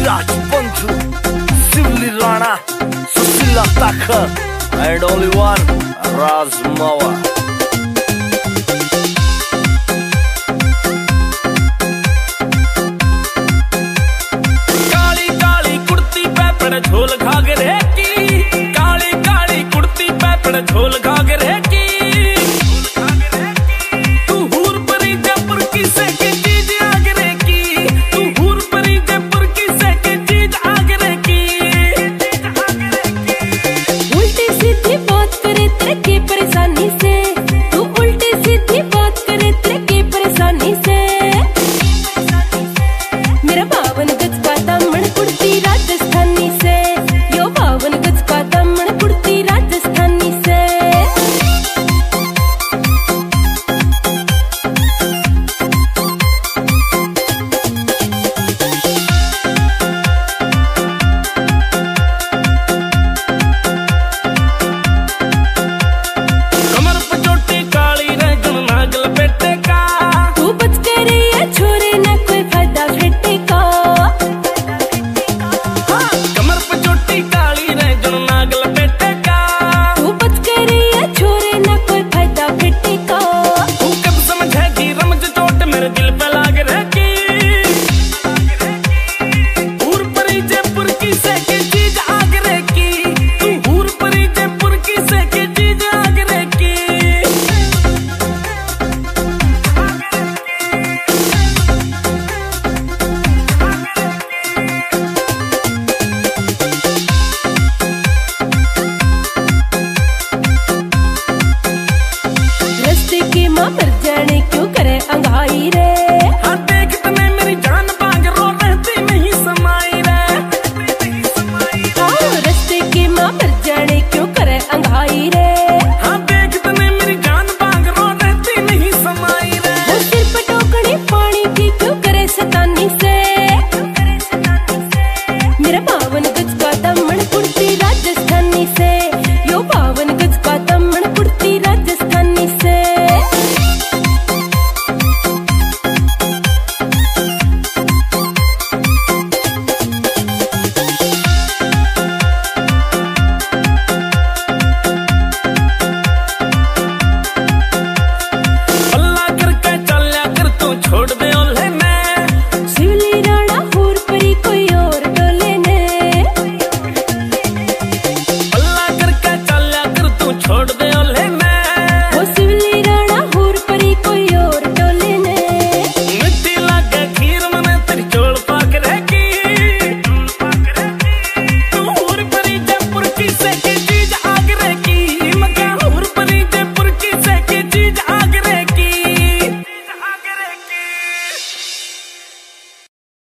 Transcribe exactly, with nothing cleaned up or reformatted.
Rajbandhu, Shivli Rana, Sushila Takhar, and only one Raz Mawa. Kali Kali kurti पे पड़ झोल घाघरे की, काली काली कुर्ती पे पड़ झोल घाघरे की। तू हूर परी जयपुर की से के चीज आगरे की, तू हूर परी जयपुर की से के चीज आगरे की। उल्टी सीधी बात करे तेरे की परेशानी से, तू उल्टी सीधी बात करे तेरे की परेशानी से। मेरा बावन गज का दामन कुर्ती राजस्थानी से, यो बावन गज का दामन कुर्ती राजस्थानी से। कमर पे चोटी काली रंगन नागल बेटे का, तू बच के रही है छोरे ना कोई फायदा फेटे का। कमर पे चोटी काली रंगन नागल बेटे का। तू बच के रही है छोरे ना कोई फायदा फेटे का। तू कब समझेगी रमज चोट मेरे दिल पे लाग रहेगी। हूर परी जयपुर की से के चीज आगरे की, तू हूर परी जयपुर की से के चीज आगरे की। रस्ते की माँ मर जाने क्यों करे अंगाई रे। हाँ देख तने मेरी जान बांग रो रहती नहीं समाई रे। हाँ रस्ते की माँ मर जाने क्यों करे अंगाई रे। हाँ देख तने मेरी जान बांग रो रहती नहीं समाई रे। वो सिर पे टोकनी पानी की क्यों करे शैतानी से।